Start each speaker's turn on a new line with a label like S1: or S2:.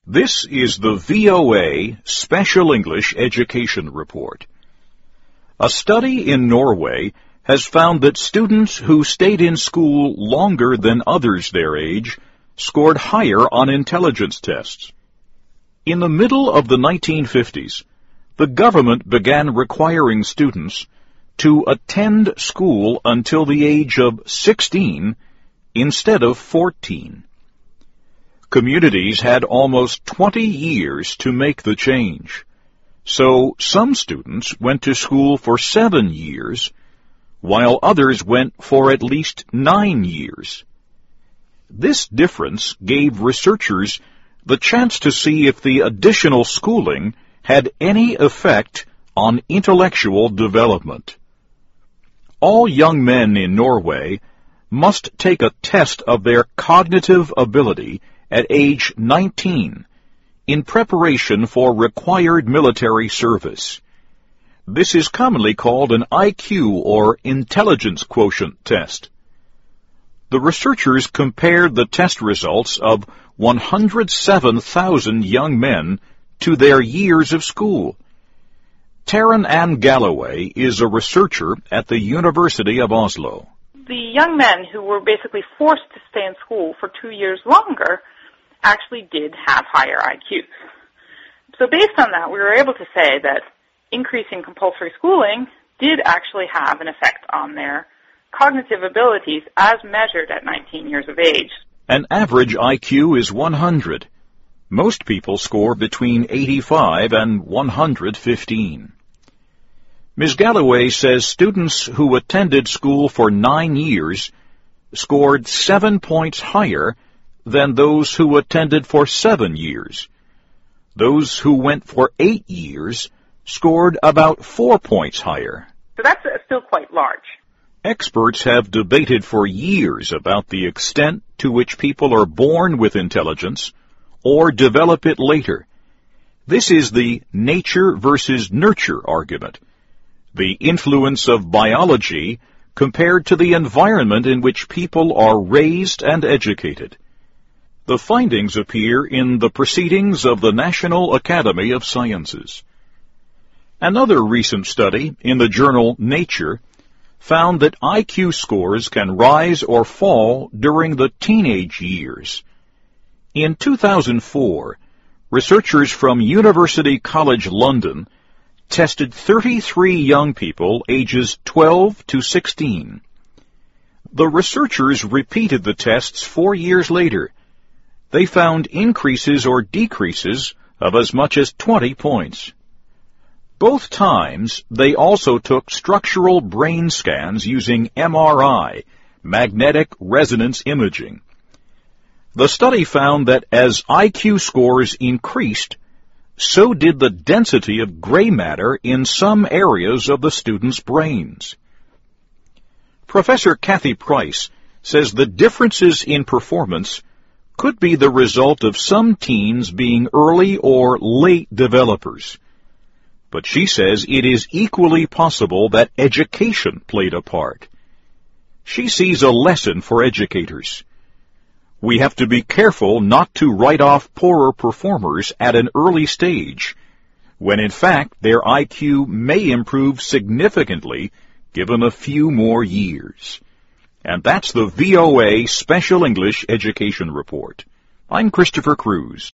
S1: This is the VOA Special English Education Report. A study in Norway has found that students who stayed in school longer than others their age scored higher on intelligence tests. In the middle of the 1950s, the government began requiring students to attend school until the age of 16 instead of 14. Communities had almost 20 years to make the change. So some students went to school for 7 years, while others went for at least 9 years. This difference gave researchers the chance to see if the additional schooling had any effect on intellectual development. All young men in Norway must take a test of their cognitive ability at age 19 in preparation for required military service. This is commonly called an IQ or intelligence quotient test. The researchers compared the test results of 107,000 young men to their years of school. Taryn Ann Galloway is a researcher at the University of Oslo.
S2: The young men who were basically forced to stay in school for 2 years longer actually did have higher IQs. So based on that, we were able to say that increasing compulsory schooling did actually have an effect on their cognitive abilities as measured at 19 years of age.
S1: An average IQ is 100. Most people score between 85 and 115. Ms. Galloway says students who attended school for 9 years scored 7 points higher than those who attended for 7 years. Those who went for 8 years scored about 4 points higher.
S2: So that's still quite large.
S1: Experts have debated for years about the extent to which people are born with intelligence or develop it later. This is the nature versus nurture argument, the influence of biology compared to the environment in which people are raised and educated. The findings appear in the Proceedings of the National Academy of Sciences. Another recent study in the journal Nature found that IQ scores can rise or fall during the teenage years. In 2004, researchers from University College London tested 33 young people ages 12 to 16. The researchers repeated the tests 4 years later. They found increases or decreases of as much as 20 points. Both times, they also took structural brain scans using MRI, magnetic resonance imaging. The study found that as IQ scores increased, so did the density of gray matter in some areas of the students' brains. Professor Kathy Price says the differences in performance could be the result of some teens being early or late developers. But she says it is equally possible that education played a part. She sees a lesson for educators. We have to be careful not to write off poorer performers at an early stage, when in fact their IQ may improve significantly given a few more years. And that's the VOA Special English Education Report. I'm Christopher Cruz.